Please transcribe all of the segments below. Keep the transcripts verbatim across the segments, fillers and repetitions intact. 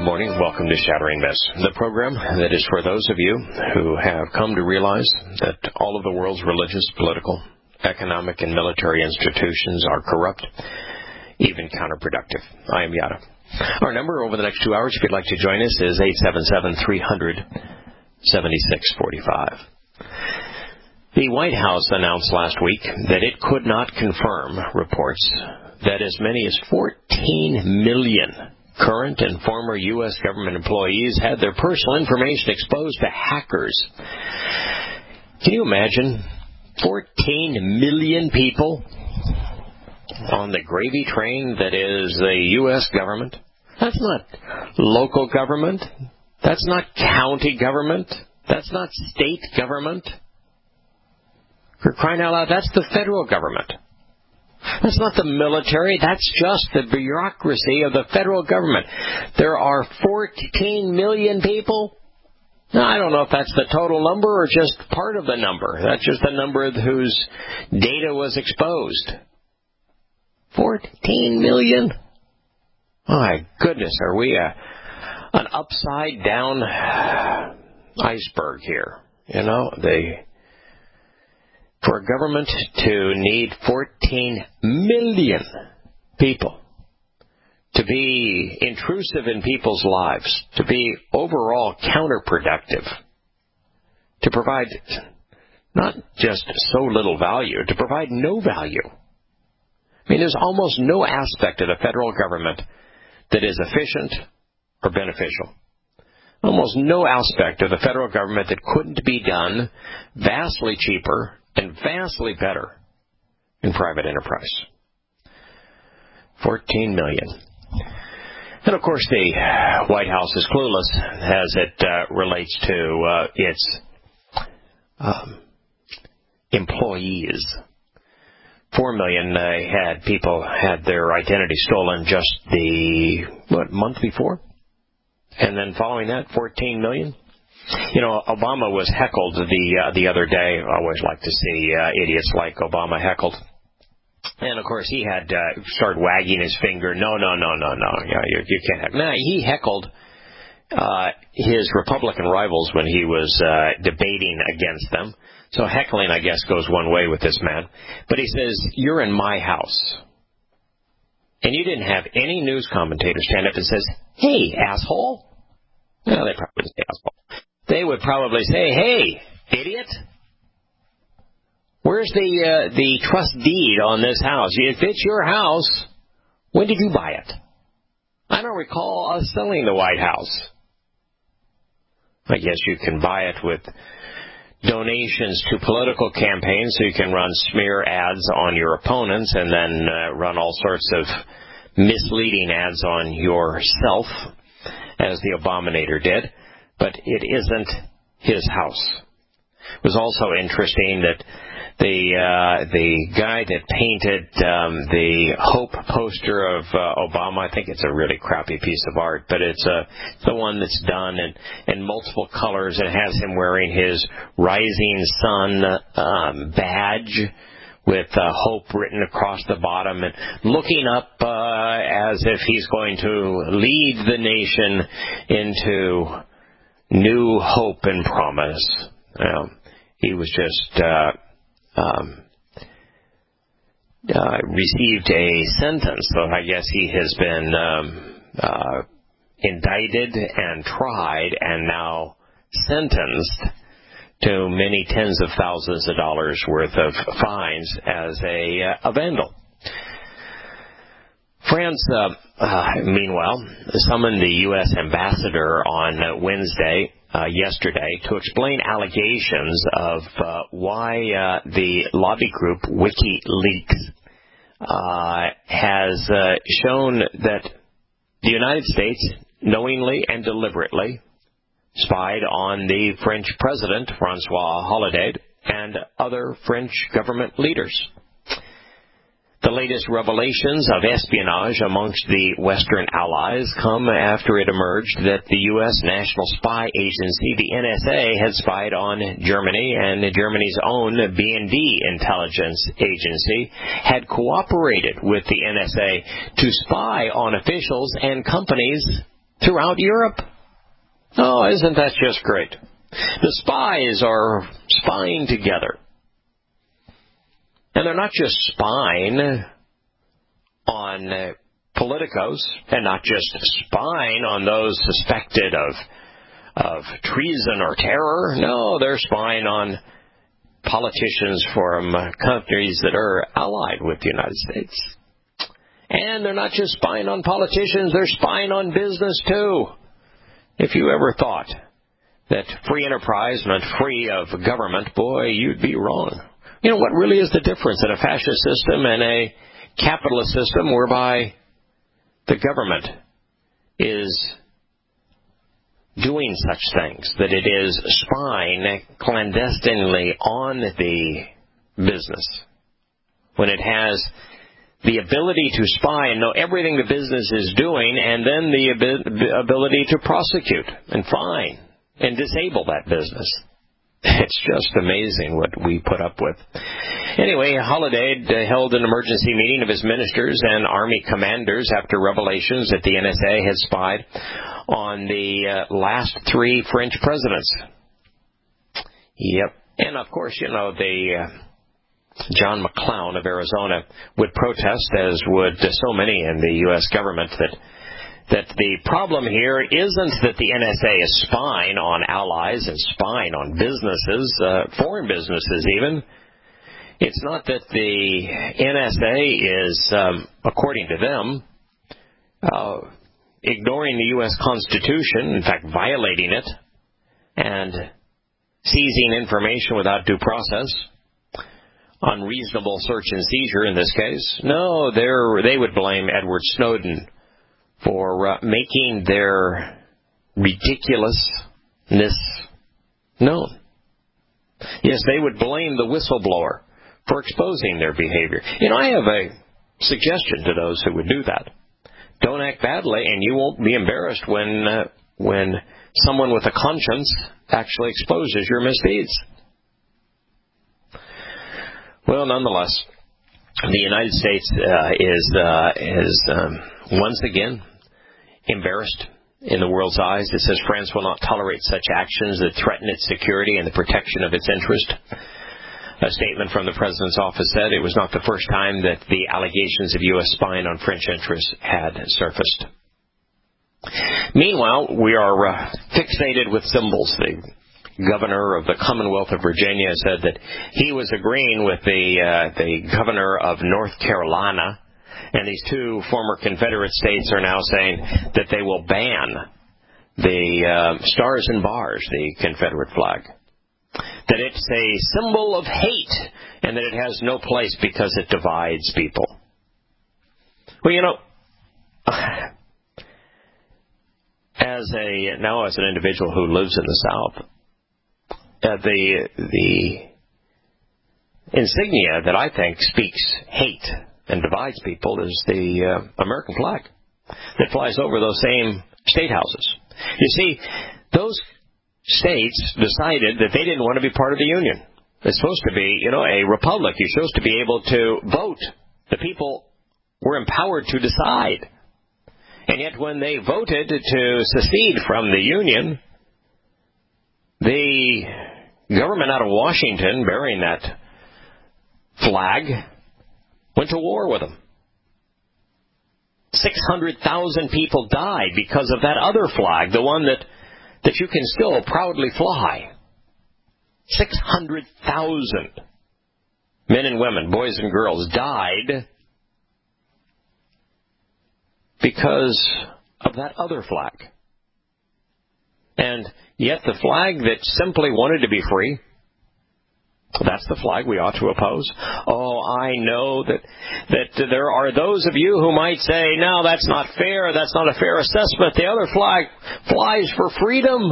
morning. Welcome to Shattering Myths, the program that is for those of you who have come to realize that all of the world's religious, political, economic, and military institutions are corrupt, even counterproductive. I am Yada. Our number over the next two hours, if you'd like to join us, is eight seven seven, three hundred, seventy-six forty-five. The White House announced last week that it could not confirm reports that as many as fourteen million current and former U S government employees had their personal information exposed to hackers. Can you imagine fourteen million people on the gravy train that is the U S government? That's not local government. That's not county government. That's not state government. For crying out loud, that's the federal government. That's not the military. That's just the bureaucracy of the federal government. There are fourteen million people. Now, I don't know if that's the total number or just part of the number. That's just the number whose data was exposed. fourteen million? My goodness, are we a, an upside-down iceberg here? You know, they... For a government to need fourteen million people to be intrusive in people's lives, to be overall counterproductive, to provide not just so little value, to provide no value. I mean, there's almost no aspect of the federal government that is efficient or beneficial. Almost no aspect of the federal government that couldn't be done vastly cheaper and vastly better in private enterprise. fourteen million. And of course the White House is clueless as it uh, relates to uh, its um, employees. Four million uh, had people had their identity stolen just the, what, month before? And then following that, fourteen million? You know, Obama was heckled the uh, the other day. I always like to see uh, idiots like Obama heckled. And, of course, he had uh, started wagging his finger. No, no, no, no, no. Yeah, you, you can't heckle. No, he heckled uh, his Republican rivals when he was uh, debating against them. So heckling, I guess, goes one way with this man. But he says, you're in my house. And you didn't have any news commentator stand up and says, hey, asshole. No, they probably wouldn't say asshole. They would probably say, hey, idiot, where's the uh, the trust deed on this house? If it's your house, when did you buy it? I don't recall us selling the White House. I guess you can buy it with donations to political campaigns so you can run smear ads on your opponents and then uh, run all sorts of misleading ads on yourself, as the Abominator did. But it isn't his house. It was also interesting that the uh, the guy that painted um, the Hope poster of uh, Obama, I think it's a really crappy piece of art, but it's uh, the one that's done in, in multiple colors and has him wearing his Rising Sun um, badge with uh, hope written across the bottom and looking up uh, as if he's going to lead the nation into new hope and promise. Um, he was just uh, um, uh, received a sentence, so I guess he has been um, uh, indicted and tried and now sentenced to many tens of thousands of dollars worth of fines as a, uh, a vandal. France, uh, uh, meanwhile, summoned the U S ambassador on uh, Wednesday, uh, yesterday, to explain allegations of uh, why uh, the lobby group WikiLeaks uh, has uh, shown that the United States knowingly and deliberately spied on the French president, Francois Hollande, and other French government leaders. The latest revelations of espionage amongst the Western allies come after it emerged that the U S National Spy Agency, the N S A, had spied on Germany, and Germany's own B and D intelligence agency had cooperated with the N S A to spy on officials and companies throughout Europe. Oh, isn't that just great? The spies are spying together. And they're not just spying on uh, politicos and not just spying on those suspected of of treason or terror. No, they're spying on politicians from uh, countries that are allied with the United States. And they're not just spying on politicians, they're spying on business too. If you ever thought that free enterprise meant free of government, boy, you'd be wrong. You know, what really is the difference in a fascist system and a capitalist system whereby the government is doing such things, that it is spying clandestinely on the business, when it has the ability to spy and know everything the business is doing, and then the ability to prosecute and fine and disable that business. It's just amazing what we put up with. Anyway, Holliday held an emergency meeting of his ministers and army commanders after revelations that the N S A had spied on the uh, last three French presidents. Yep. And, of course, you know, the uh, John McClown of Arizona would protest, as would so many in the U S government, that that the problem here isn't that the N S A is spying on allies and spying on businesses, uh, foreign businesses even. It's not that the N S A is, um, according to them, uh, ignoring the U S Constitution, in fact violating it, and seizing information without due process, unreasonable search and seizure in this case. No, they're, they would blame Edward Snowden for uh, making their ridiculousness known. Yes, they would blame the whistleblower for exposing their behavior. You know, I have a suggestion to those who would do that. Don't act badly, and you won't be embarrassed when uh, when someone with a conscience actually exposes your misdeeds. Well, nonetheless, the United States uh, is uh, is um, once again embarrassed in the world's eyes. It says France will not tolerate such actions that threaten its security and the protection of its interest. A statement from the President's office said it was not the first time that the allegations of U S spying on French interests had surfaced. Meanwhile, we are uh, fixated with symbols. The governor of the Commonwealth of Virginia said that he was agreeing with the uh, the governor of North Carolina, and these two former Confederate states are now saying that they will ban the uh, stars and bars, the Confederate flag, that it's a symbol of hate and that it has no place because it divides people. Well, you know, as a now as an individual who lives in the South, uh, the the insignia that I think speaks hate and divides people is the uh, American flag that flies over those same state houses. You see, those states decided that they didn't want to be part of the Union. It's supposed to be, you know, a republic. You're supposed to be able to vote. The people were empowered to decide. And yet when they voted to secede from the Union, the government out of Washington, bearing that flag, went to war with them. six hundred thousand people died because of that other flag, the one that, that you can still proudly fly. six hundred thousand men and women, boys and girls, died because of that other flag. And yet the flag that simply wanted to be free, that's the flag we ought to oppose. Oh, I know that that there are those of you who might say, no, that's not fair, that's not a fair assessment. The other flag flies for freedom.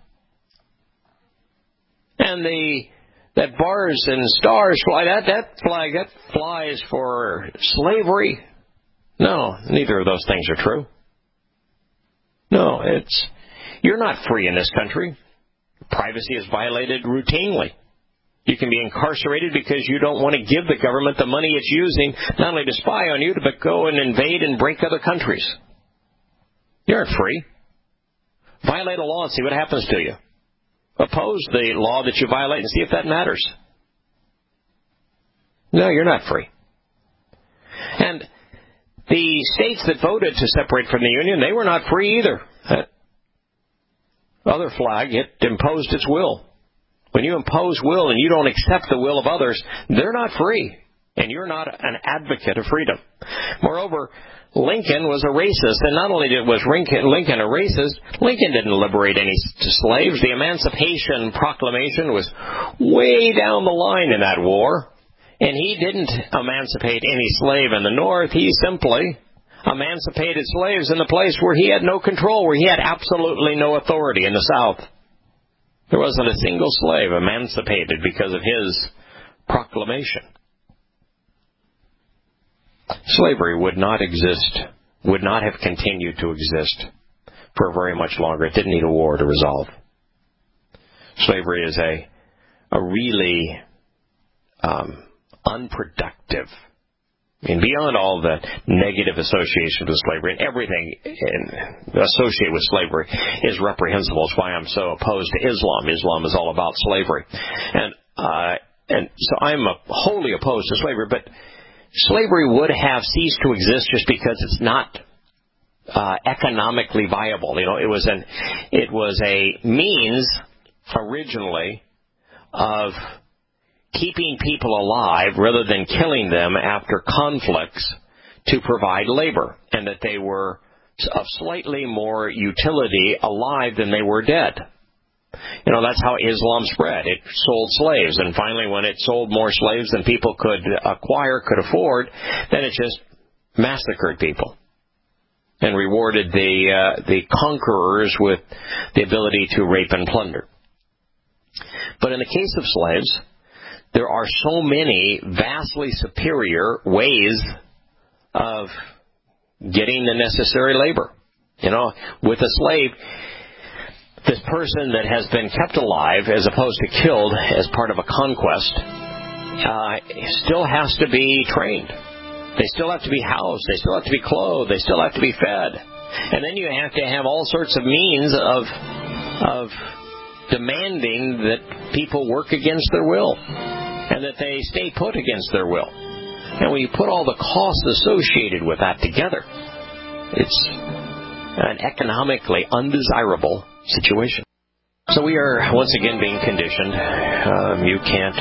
And the that bars and stars fly, that, that flag, that flies for slavery. No, neither of those things are true. No, it's you're not free in this country. Privacy is violated routinely. You can be incarcerated because you don't want to give the government the money it's using not only to spy on you, but go and invade and break other countries. You aren't free. Violate a law and see what happens to you. Oppose the law that you violate and see if that matters. No, you're not free. And the states that voted to separate from the Union, they were not free either. That other flag, it imposed its will. When you impose will and you don't accept the will of others, they're not free. And you're not an advocate of freedom. Moreover, Lincoln was a racist. And not only did, was Lincoln a racist, Lincoln didn't liberate any slaves. The Emancipation Proclamation was way down the line in that war. And he didn't emancipate any slave in the North. He simply emancipated slaves in the place where he had no control, where he had absolutely no authority in the South. There wasn't a single slave emancipated because of his proclamation. Slavery would not exist, would not have continued to exist for very much longer. It didn't need a war to resolve. Slavery is a, a really um, unproductive, I mean, beyond all the negative associations with slavery, and everything in, associated with slavery is reprehensible. It's why I'm so opposed to Islam. Islam is all about slavery. And, uh, and so I'm a, wholly opposed to slavery, but slavery would have ceased to exist just because it's not uh, economically viable. You know, it was an it was a means originally of keeping people alive rather than killing them after conflicts to provide labor, and that they were of slightly more utility alive than they were dead. You know, that's how Islam spread. It sold slaves, and finally when it sold more slaves than people could acquire, could afford, then it just massacred people and rewarded the uh, the conquerors with the ability to rape and plunder. But in the case of slaves, there are so many vastly superior ways of getting the necessary labor. You know, with a slave, this person that has been kept alive as opposed to killed as part of a conquest uh, still has to be trained. They still have to be housed. They still have to be clothed. They still have to be fed. And then you have to have all sorts of means of of demanding that people work against their will and that they stay put against their will. And when you put all the costs associated with that together, it's an economically undesirable situation. So we are once again being conditioned. Um, you can't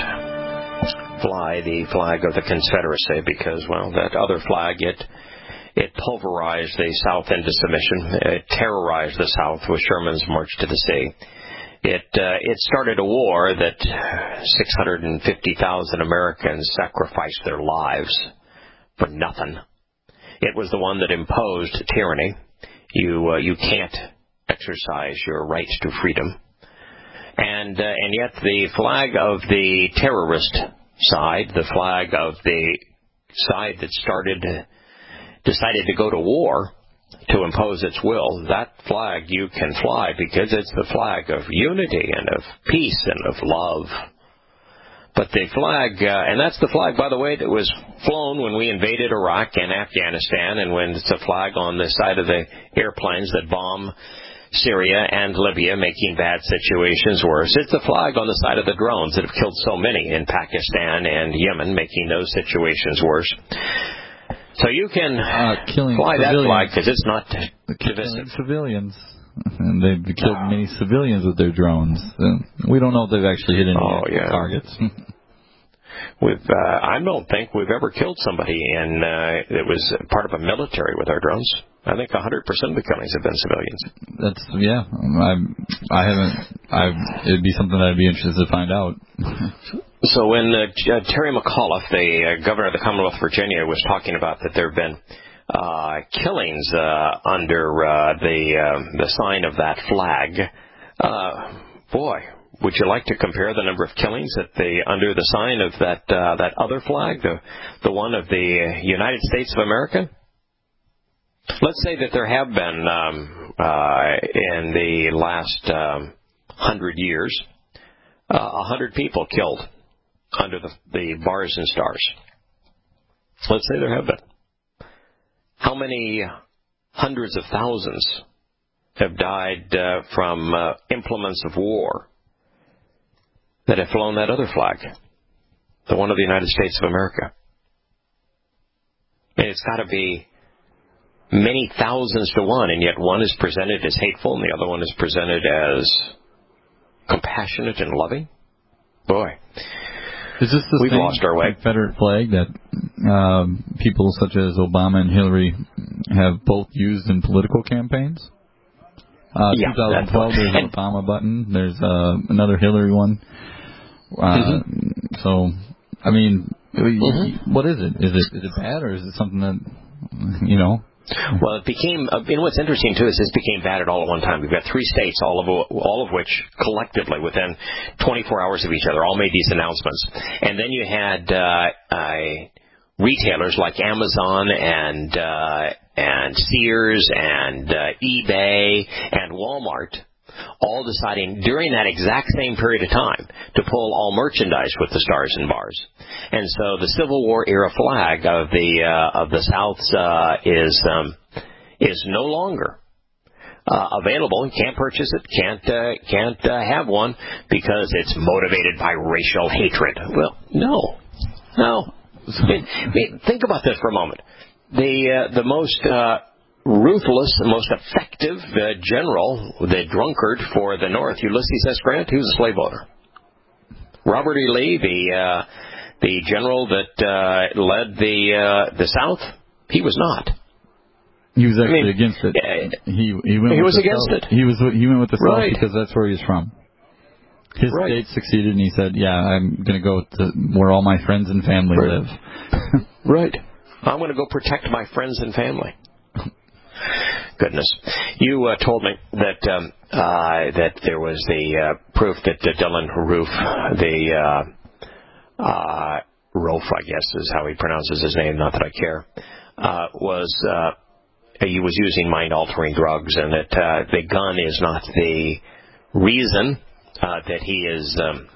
fly the flag of the Confederacy because, well, that other flag, it it pulverized the South into submission. It terrorized the South with Sherman's March to the Sea. It uh, it started a war that six hundred fifty thousand Americans sacrificed their lives for nothing. It was the one that imposed tyranny. You uh, you can't exercise your right to freedom. And uh, and yet the flag of the terrorist side, the flag of the side that started, decided to go to war to impose its will, that flag you can fly because it's the flag of unity and of peace and of love. But the flag, uh, and that's the flag, by the way, that was flown when we invaded Iraq and Afghanistan, and when it's a flag on the side of the airplanes that bomb Syria and Libya, making bad situations worse. It's the flag on the side of the drones that have killed so many in Pakistan and Yemen, making those situations worse. So you can uh, fly that flag because it's not divisive. Civilians. And they've killed oh. many civilians with their drones. Uh, we don't know if they've actually hit any oh, yeah. targets. We've, uh, I don't think we've ever killed somebody in uh, that was part of a military with our drones. I think one hundred percent of the killings have been civilians. That's yeah. I I haven't. I it'd be something that I'd be interested to find out. So when uh, Terry McAuliffe, the uh, governor of the Commonwealth of Virginia, was talking about that there have been uh, killings uh, under uh, the uh, the sign of that flag, uh, boy. Would you like to compare the number of killings at the under the sign of that uh, that other flag, the the one of the United States of America? Let's say that there have been um, uh, in the last um, hundred years a uh, hundred people killed under the, the bars and stars. Let's say there have been. How many hundreds of thousands have died uh, from uh, implements of war that have flown that other flag, the one of the United States of America. And it's got to be many thousands to one, and yet one is presented as hateful and the other one is presented as compassionate and loving. Boy, is this the we've same lost our way. Confederate flag that um, people such as Obama and Hillary have both used in political campaigns? Uh, yeah, twenty twelve, there's an Obama button. There's uh, another Hillary one. Uh, mm-hmm. So, I mean, mm-hmm. what is it? Is it is it bad, or is it something that, you know? Well, it became, uh, you know, what's interesting, too, is this became bad all at one time. We've got three states, all of all of which collectively, within twenty-four hours of each other, all made these announcements. And then you had uh, uh, retailers like Amazon and uh, and Sears and uh, eBay and Walmart all deciding during that exact same period of time to pull all merchandise with the stars and bars. And so the Civil War era flag of the uh, of the South uh, is um, is no longer uh, available. You can't purchase it. Can't uh, can't uh, have one because it's motivated by racial hatred. Well, no, no. I mean, think about this for a moment. The uh, the most uh, ruthless, most effective uh, general, the drunkard for the North, Ulysses S. Grant, he was a slave owner. Robert E. Lee, the uh, the general that uh, led the uh, the South, he was not. He was actually I mean, against it. Uh, he he went. He with was the against South. it. He was he went with the South right. because that's where he's from. His right. state succeeded, and he said, "Yeah, I'm going to go to where all my friends and family right. live." Right. I'm going to go protect my friends and family. Goodness. You uh, told me that um, uh, that there was the uh, proof that uh, Dylan Roof, the uh, uh, Rolf, I guess is how he pronounces his name, not that I care, uh, was uh, he was using mind-altering drugs, and that uh, the gun is not the reason uh, that he is um,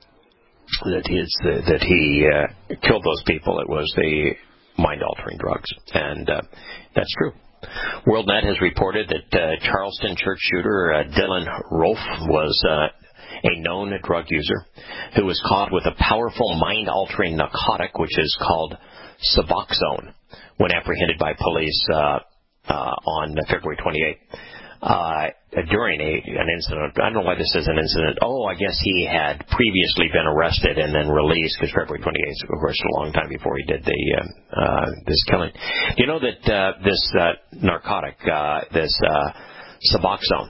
that he is, uh, that he uh, killed those people. It was the mind-altering drugs, and uh, that's true. WorldNet has reported that uh, Charleston church shooter uh, Dylan Rolf was uh, a known drug user who was caught with a powerful mind-altering narcotic, which is called Suboxone, when apprehended by police uh, uh, on February twenty-eighth. Uh, during a, an incident, I don't know why this is an incident. Oh, I guess he had previously been arrested and then released, because February twenty-eighth, of course, a long time before he did the uh, uh, this killing. You know that uh, this uh, narcotic, uh, this uh, Suboxone,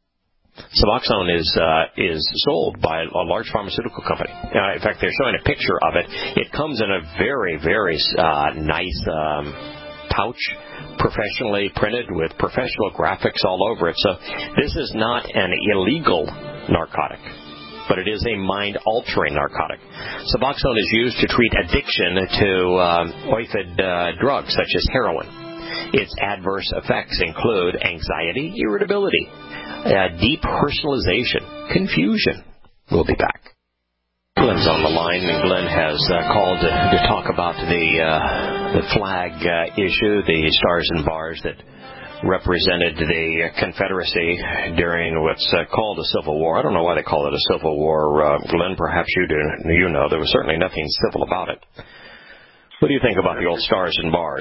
Suboxone is uh, is sold by a large pharmaceutical company. Uh, in fact, they're showing a picture of it. It comes in a very, very uh, nice um, pouch, professionally printed with professional graphics all over it. So this is not an illegal narcotic, but it is a mind-altering narcotic. Suboxone is used to treat addiction to um, opioid uh, drugs such as heroin. Its adverse effects include anxiety, irritability, uh, depersonalization, confusion. We'll be back. Glenn's on the line, and Glenn has uh, called to, to talk about the uh, the flag uh, issue, the stars and bars that represented the Confederacy during what's uh, called a Civil War. I don't know why they call it a Civil War. Uh, Glenn, perhaps you do. You know, there was certainly nothing civil about it. What do you think about the old stars and bars?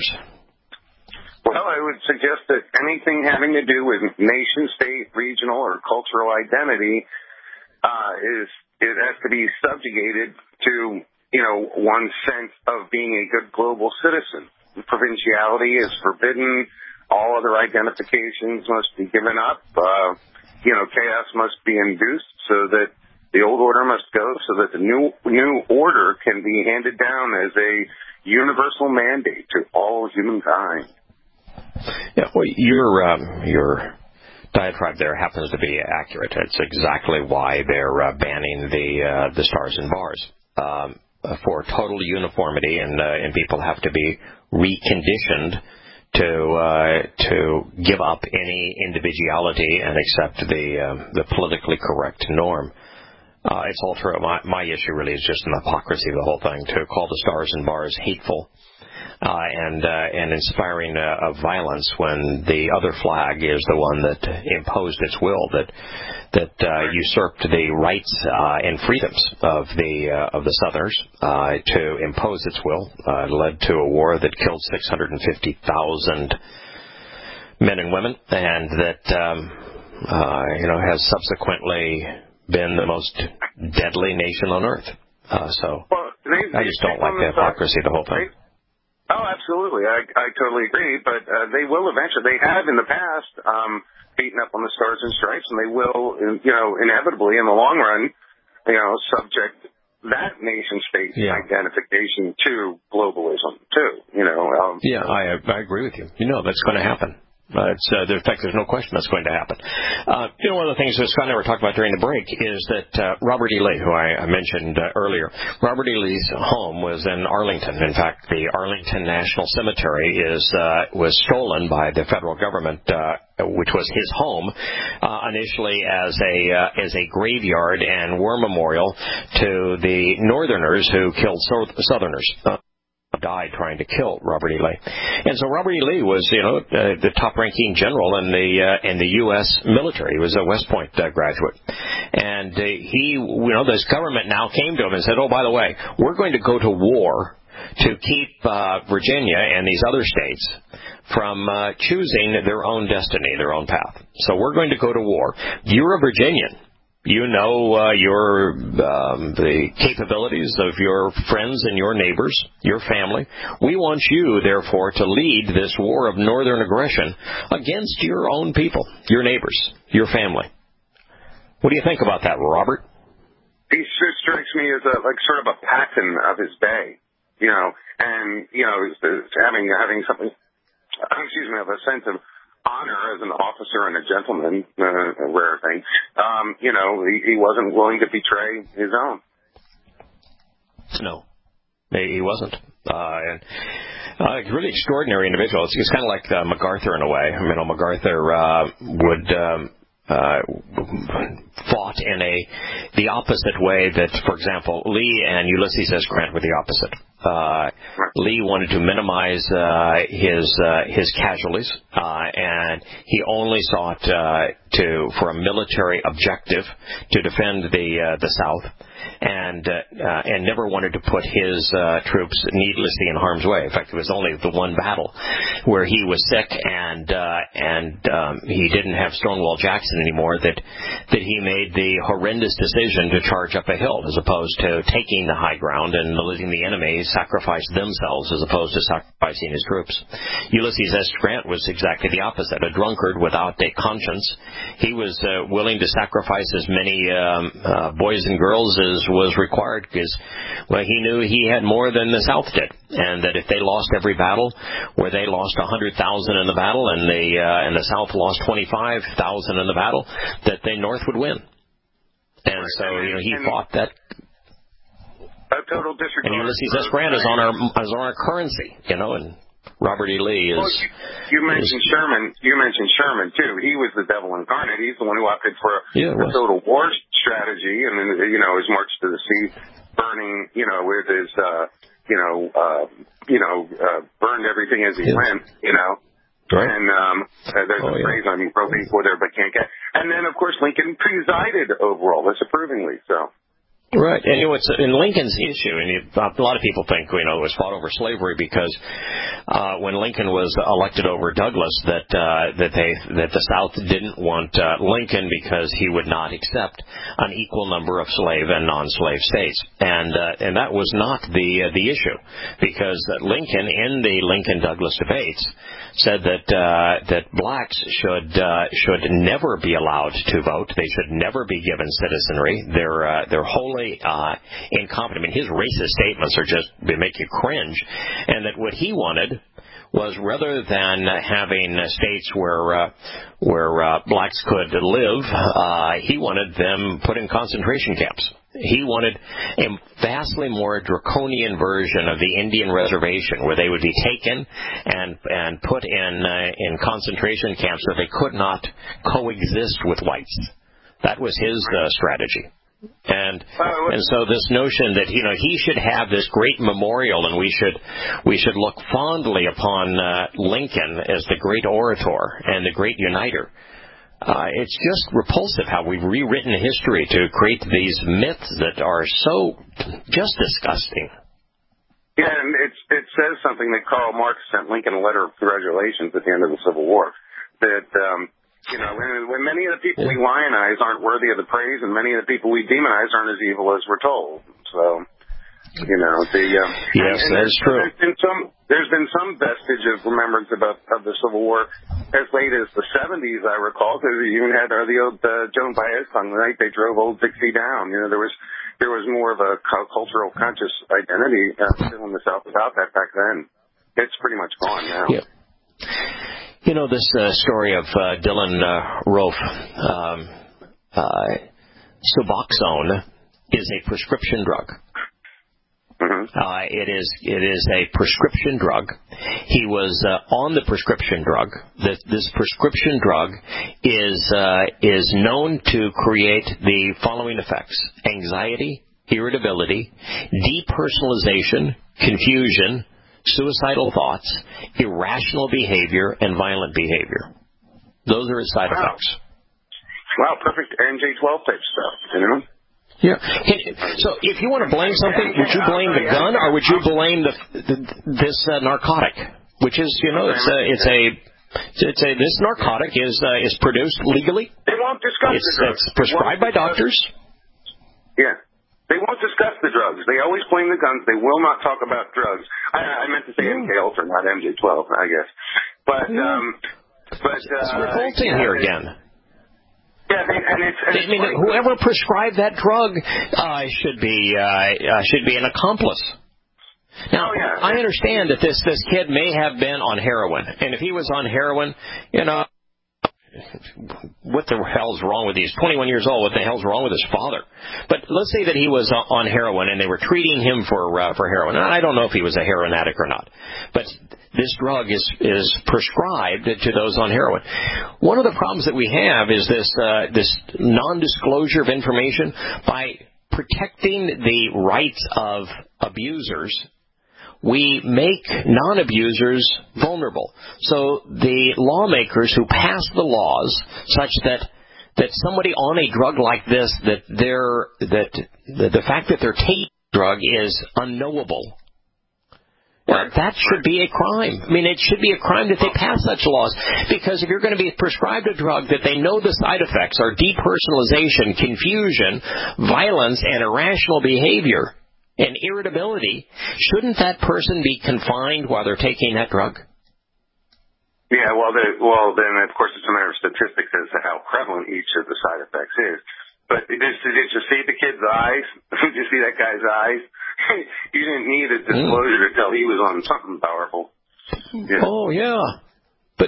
Well, I would suggest that anything having to do with nation, state, regional, or cultural identity uh, is it has to be subjugated to, you know, one's sense of being a good global citizen. Provinciality is forbidden. All other identifications must be given up. Uh, you know, chaos must be induced so that the old order must go, so that the new new order can be handed down as a universal mandate to all humankind. Yeah, well, your um, your diatribe there happens to be accurate. It's exactly why they're uh, banning the uh, the stars and bars um, for total uniformity, and uh, and people have to be reconditioned to uh, to give up any individuality and accept the um, the politically correct norm. Uh, it's all true. My, my issue really is just an hypocrisy of the whole thing. To call the stars and bars hateful uh, and uh, and inspiring uh, of violence when the other flag is the one that imposed its will, that that uh, usurped the rights uh, and freedoms of the uh, of the Southerners uh, to impose its will, uh, led to a war that killed six hundred fifty thousand men and women, and that um, uh, you know has subsequently been the most deadly nation on earth. Uh, so well, they, I just don't like the hypocrisy of the whole thing. They, oh, absolutely. I, I totally agree. But uh, they will eventually. They have in the past um, beaten up on the Stars and Stripes, and they will, you know, inevitably in the long run, you know, subject that nation-state yeah. identification to globalism too. You know. Um, yeah, I I agree with you. You know, that's going to happen. Uh, it's, uh, in fact, there's no question that's going to happen. Uh, you know, one of the things that Scott and I were talking about during the break is that uh, Robert E. Lee, who I, I mentioned uh, earlier, Robert E. Lee's home was in Arlington. In fact, the Arlington National Cemetery is uh, was stolen by the federal government, uh, which was his home uh, initially as a uh, as a graveyard and war memorial to the Northerners who killed so- Southerners. Uh, died trying to kill Robert E. Lee. And so Robert E. Lee was, you know, uh, the top-ranking general in the uh, in the U S military. He was a West Point uh, graduate. And uh, he, you know, this government now came to him and said, oh, by the way, we're going to go to war to keep uh, Virginia and these other states from uh, choosing their own destiny, their own path. So we're going to go to war. You're a Virginian. You know uh, your um, the capabilities of your friends and your neighbors, your family. We want you, therefore, to lead this war of northern aggression against your own people, your neighbors, your family. What do you think about that, Robert? He sure strikes me as a, like sort of a Patton of his day, you know, and you know, having having something, excuse me, of a sense of honor as an officer and a gentleman, uh, a rare thing. Um, you know, he, he wasn't willing to betray his own. No, he wasn't. Uh, and uh, he's a really extraordinary individual. It's, it's kind of like uh, MacArthur in a way. I mean, you know, MacArthur uh, would um, uh, fought in a the opposite way that, for example, Lee and Ulysses S. Grant were the opposite. Uh, Lee wanted to minimize uh, his uh, his casualties, uh, and he only sought uh, to for a military objective to defend the uh, the South, and uh, uh, and never wanted to put his uh, troops needlessly in harm's way. In fact, it was only the one battle where he was sick and uh, and um, he didn't have Stonewall Jackson anymore that that he made the horrendous decision to charge up a hill as opposed to taking the high ground and letting the enemy sacrifice themselves as opposed to sacrificing his troops. Ulysses S. Grant was exactly the opposite, a drunkard without a conscience. He was uh, willing to sacrifice as many um, uh, boys and girls as was required because, well, he knew he had more than the South did, and that if they lost every battle, where they lost one hundred thousand in the battle and the uh, and the South lost twenty-five thousand in the battle, that the North would win. And right. so, you know, he and fought that. A total disregard. And Ulysses S. Grant is on our is on our currency, you know, and Robert E. Lee is. Well, you, you mentioned is, Sherman. You mentioned Sherman too. He was the devil incarnate. He's the one who opted for a, yeah, a total war strategy, and then, you know, his march to the sea, burning, you know, with his, uh, you know, uh, you know, uh, burned everything as he yeah. went, you know. Right. And um, uh, there's oh, a yeah. phrase on you broke before there but can't get. And then, of course, Lincoln presided over all this approvingly. So. Right, and you know, it's in Lincoln's issue, and you, a lot of people think, you know, it was fought over slavery because uh, when Lincoln was elected over Douglas, that uh, that they that the South didn't want uh, Lincoln because he would not accept an equal number of slave and non-slave states, and uh, and that was not the uh, the issue, because Lincoln in the Lincoln-Douglas debates said that uh, that blacks should uh, should never be allowed to vote. They should never be given citizenry. They're uh, they're wholly uh, incompetent. I mean, his racist statements are just they make you cringe. And that what he wanted was, rather than having states where uh, where uh, blacks could live, uh, he wanted them put in concentration camps. He wanted a vastly more draconian version of the Indian reservation, where they would be taken and and put in uh, in concentration camps where they could not coexist with whites. That was his uh, strategy. And and so this notion that, you know, he should have this great memorial, and we should we should look fondly upon uh, Lincoln as the great orator and the great uniter. Uh, it's just repulsive how we've rewritten history to create these myths that are so just disgusting. Yeah, and it's, it says something that Karl Marx sent Lincoln a letter of congratulations at the end of the Civil War. That, um, you know, when, when many of the people we lionize aren't worthy of the praise, and many of the people we demonize aren't as evil as we're told. So, you know, the um, yes, and, and that's true. There's been some there's been some vestige of remembrance about of the Civil War as late as the seventies, I recall, because you even had uh, the old uh, Joan Baez song, the night they drove Old Dixie down. You know, there was there was more of a cultural conscious identity uh, still in the South about that back then. It's pretty much gone now. Yeah. You know, this uh, story of uh, Dylan uh, Roof, um, uh, Suboxone is a prescription drug. Mm-hmm. Uh, it is it is a prescription drug. He was uh, on the prescription drug. This, this prescription drug is uh, is known to create the following effects: anxiety, irritability, depersonalization, confusion, suicidal thoughts, irrational behavior, and violent behavior. Those are its side wow. effects. Wow, perfect M J twelve type stuff, you know? Yeah. So if you want to blame something, would you blame the gun, or would you blame the, the this uh, narcotic, which is, you know, it's a, it's a, it's a this narcotic is uh, is produced legally. They won't discuss it's, the drugs. It's prescribed by doctors. Yeah. They won't discuss the drugs. They always blame the guns. They will not talk about drugs. I, I meant to say M K Ultra, not M J twelve, I guess. But, um, but, uh. It's revolting yeah, here again. Yeah, they, and it's, and I mean, it's whoever prescribed that drug uh, should be uh, uh, should be an accomplice. Now, oh, yeah. I understand that this this kid may have been on heroin, and if he was on heroin, you know, what the hell's wrong with these? twenty-one years old. What the hell's wrong with his father? But let's say that he was on heroin and they were treating him for uh, for heroin. I don't know if he was a heroin addict or not, but this drug is is prescribed to those on heroin. One of the problems that we have is this uh, this non-disclosure of information. By protecting the rights of abusers, we make non-abusers vulnerable. So the lawmakers who pass the laws such that that somebody on a drug like this, that they're that the, the fact that they're taking the drug is unknowable. Right. Uh, that should be a crime. I mean, it should be a crime that they pass such laws, because if you're going to be prescribed a drug that they know the side effects are depersonalization, confusion, violence, and irrational behavior and irritability, shouldn't that person be confined while they're taking that drug? Yeah, well, they, well, then of course it's a matter of statistics as to how prevalent each of the side effects is. But did, did you see the kid's eyes? Did you see that guy's eyes? You didn't need a disclosure mm. to tell he was on something powerful. Yeah. Oh yeah, but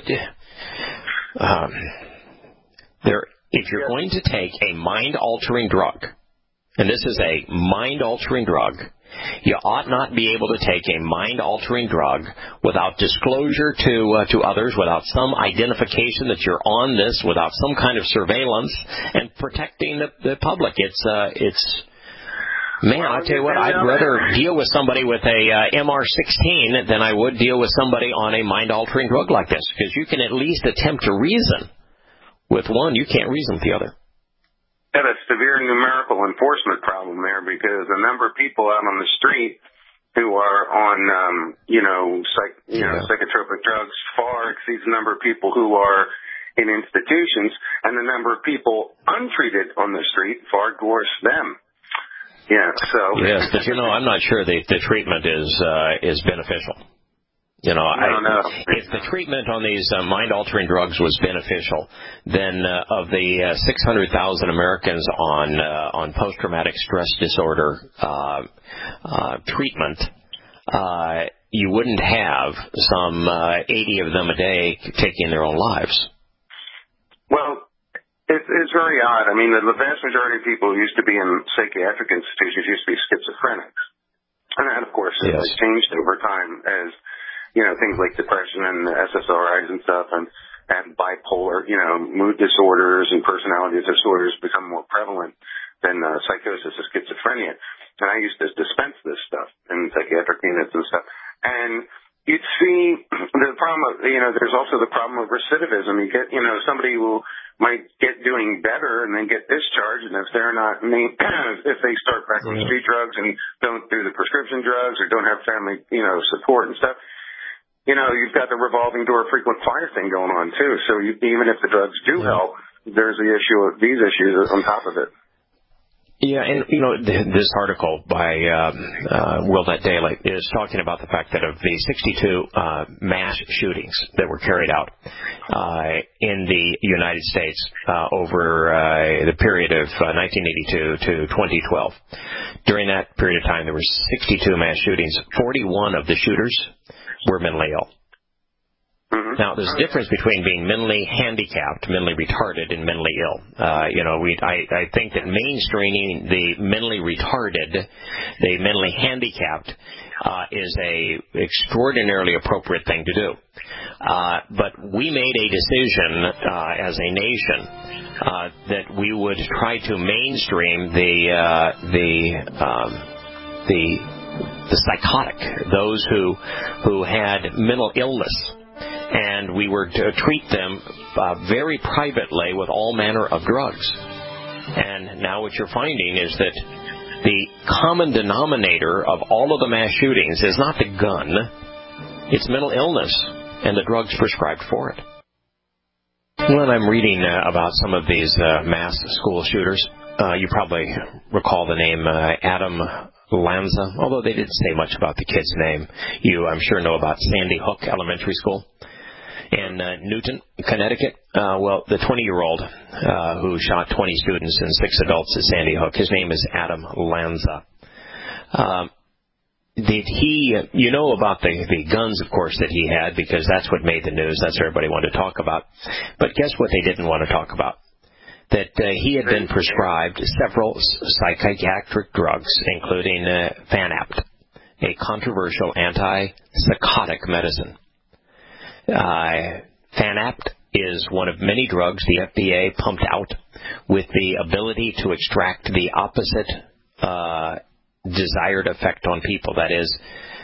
um, there, if you're yeah. going to take a mind-altering drug, and this is a mind-altering drug, you ought not be able to take a mind-altering drug without disclosure to uh, to others, without some identification that you're on this, without some kind of surveillance and protecting the, the public. It's uh, it's. Man, well, I'll tell you what, I'd rather deal with somebody with a uh, M R sixteen than I would deal with somebody on a mind-altering drug like this, because you can at least attempt to reason with one. You can't reason with the other. Had a severe numerical enforcement problem there, because the number of people out on the street who are on, um, you know, psych, you yeah. know, psychotropic drugs far exceeds the number of people who are in institutions, and the number of people untreated on the street far dwarfs them. Yeah. So. Yes, but you know, I'm not sure the the treatment is uh, is beneficial. You know, I don't know. If the treatment on these uh, mind-altering drugs was beneficial, then uh, of the uh, six hundred thousand Americans on uh, on post-traumatic stress disorder uh, uh, treatment, uh, you wouldn't have some uh, eighty of them a day taking their own lives. Well, it's, it's very odd. I mean, the, the vast majority of people who used to be in psychiatric institutions used to be schizophrenics. And that, of course, yes. has changed over time as, you know, things like depression and S S R Is and stuff, and, and bipolar, you know, mood disorders and personality disorders become more prevalent. than uh, psychosis or schizophrenia. And I used to dispense this stuff and psychiatric units and stuff. And you'd see the problem of, you know, there's also the problem of recidivism. You get, you know, somebody who might get doing better and then get discharged, and if they're not, if they start back on street drugs and don't do the prescription drugs or don't have family, you know, support and stuff, you know, you've got the revolving door frequent flyer thing going on too. So you, even if the drugs do help, there's the issue of these issues on top of it. Yeah, and, you know, th- this article by uh, uh, World Net Daily is talking about the fact that of the sixty-two uh, mass shootings that were carried out uh, in the United States uh, over uh, the period of uh, nineteen eighty-two to twenty twelve, during that period of time there were sixty-two mass shootings. forty-one of the shooters were mentally ill. Mm-hmm. Now, there's a difference between being mentally handicapped, mentally retarded, and mentally ill. Uh, you know, we I, I think that mainstreaming the mentally retarded, the mentally handicapped, uh, is a extraordinarily appropriate thing to do. Uh, but we made a decision uh, as a nation uh, that we would try to mainstream the uh, the um, the the psychotic, those who who had mental illness. And we were to treat them uh, very privately with all manner of drugs. And now what you're finding is that the common denominator of all of the mass shootings is not the gun, it's mental illness and the drugs prescribed for it. When I'm reading uh, about some of these uh, mass school shooters, uh, you probably recall the name uh, Adam Lanza, although they didn't say much about the kid's name. You, I'm sure, know about Sandy Hook Elementary School in uh, Newton, Connecticut. Uh, well, the twenty-year-old uh, who shot twenty students and six adults at Sandy Hook, his name is Adam Lanza. Um, did he, you know about the, the guns, of course, that he had, because that's what made the news. That's what everybody wanted to talk about. But guess what they didn't want to talk about? That uh, he had been prescribed several psychiatric drugs, including uh, Fanapt, a controversial antipsychotic medicine. Uh, Fanapt is one of many drugs the F D A pumped out with the ability to extract the opposite uh, desired effect on people. That is,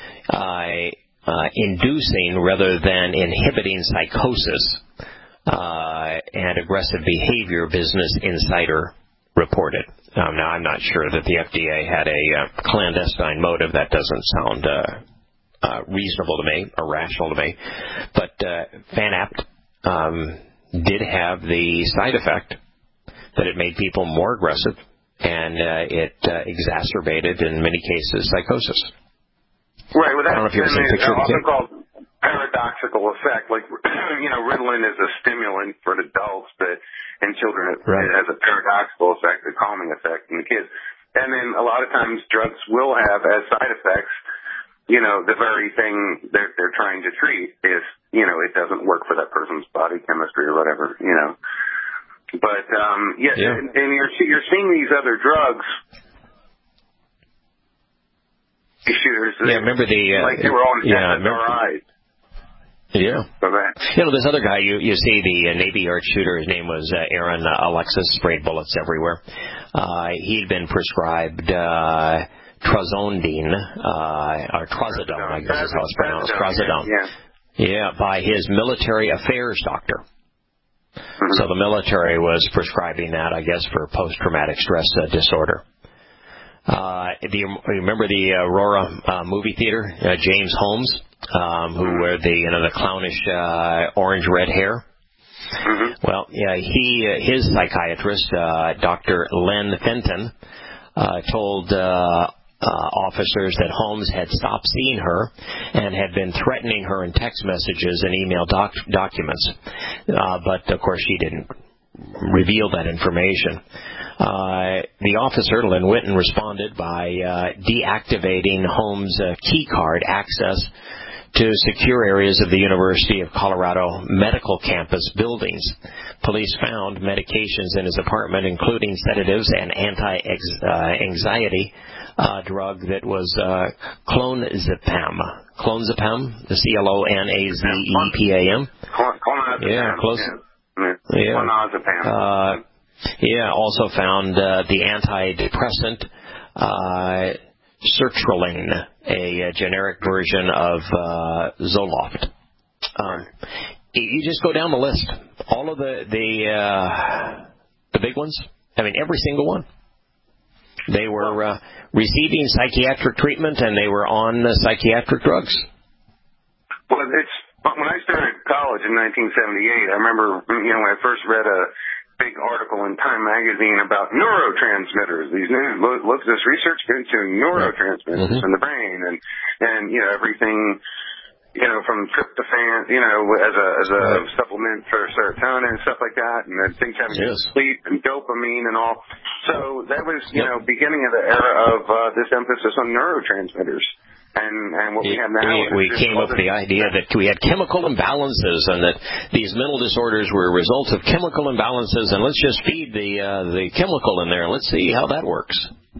uh, uh, inducing rather than inhibiting psychosis. Uh, and aggressive behavior, Business Insider reported. Um, now, I'm not sure that the F D A had a uh, clandestine motive. That doesn't sound uh, uh, reasonable to me, or rational to me. But uh, Fanapt um, did have the side effect that it made people more aggressive, and uh, it uh, exacerbated, in many cases, psychosis. Right. Well, that's, I don't know if you've ever seen a picture of the kid. Called paradoxical effect. Like, you know, Ritalin is a stimulant for adults, but in children it, right. it has a paradoxical effect, a calming effect in the kids. And then a lot of times drugs will have as side effects, you know, the very thing they're, they're trying to treat is, you know, it doesn't work for that person's body chemistry or whatever, you know. But, um, yeah, yeah. And, and you're, you're seeing these other drugs. Shooters, yeah, remember the, uh, like they were all yeah, S S R Is. Yeah. Okay. You know, this other guy, you you see the uh, Navy Yard shooter, his name was uh, Aaron uh, Alexis, sprayed bullets everywhere. Uh, he'd been prescribed uh, trazodone, uh, or trazodone, I guess is how it's pronounced, trazodone. Yeah. Yeah, by his military affairs doctor. Mm-hmm. So the military was prescribing that, I guess, for post-traumatic stress uh, disorder. Uh, do you remember the Aurora uh, movie theater? Uh, James Holmes, um, who wore the you know the clownish uh, orange red hair. Mm-hmm. Well, yeah, he uh, his psychiatrist, uh, Doctor Len Fenton, uh, told uh, uh, officers that Holmes had stopped seeing her and had been threatening her in text messages and email doc- documents. Uh, but of course, she didn't reveal that information. Uh, the officer, Lynn Whitten, responded by uh, deactivating Holmes' uh, key card access to secure areas of the University of Colorado medical campus buildings. Police found medications in his apartment, including sedatives and anti-anxiety uh, drug that was uh, clonazepam. Clonazepam, the C L O N A Z E P A M. Clonazepam. Yeah, close. Yeah. Clonazepam. Uh, Yeah, also found uh, the antidepressant uh, sertraline, a, a generic version of uh, Zoloft. Um, you just go down the list. All of the the uh, the big ones. I mean, every single one. They were uh, receiving psychiatric treatment, and they were on uh, psychiatric drugs. Well, it's when I started college in nineteen seventy-eight. I remember, you know, when I first read a big article in Time magazine about neurotransmitters. These new look, look this research into neurotransmitters mm-hmm. in the brain, and and you know everything. You know, from tryptophan, you know, as a as a right. supplement for serotonin and stuff like that, and then things having to do with sleep and dopamine and all. So that was, you yep. know, beginning of the era of uh, this emphasis on neurotransmitters. And and what we have now we, we came up with the idea that we had chemical imbalances, and that these mental disorders were a result of chemical imbalances, and let's just feed the uh, the chemical in there, and let's see how that works.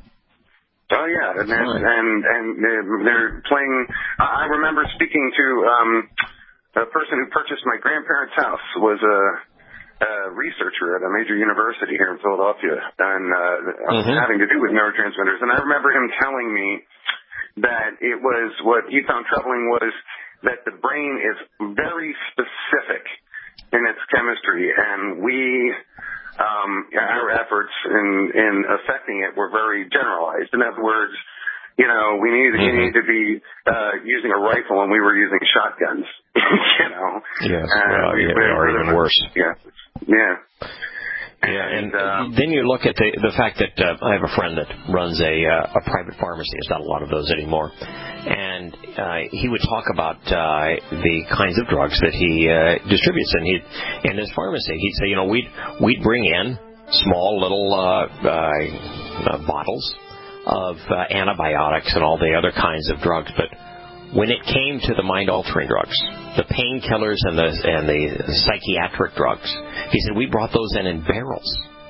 Oh yeah, and and and, and they're playing. I remember speaking to um, a person who purchased my grandparents' house. Was a, a researcher at a major university here in Philadelphia, and uh, mm-hmm. having to do with neurotransmitters. And I remember him telling me that it was what he found troubling was that the brain is very specific in its chemistry, and we. Um, our efforts in, in affecting it were very generalized. In other words, you know, we need, mm-hmm. we need to be uh, using a rifle when we were using shotguns. you know, yes, well, we, yeah, or even worse. Yeah, yeah. Yeah, and uh, then you look at the the fact that uh, I have a friend that runs a uh, a private pharmacy. There's not a lot of those anymore, and uh, he would talk about uh, the kinds of drugs that he uh, distributes. And he in his pharmacy, he'd say, you know, we'd we'd bring in small little uh, uh, bottles of uh, antibiotics and all the other kinds of drugs, but when it came to the mind-altering drugs, the painkillers and the and the psychiatric drugs, he said we brought those in in barrels,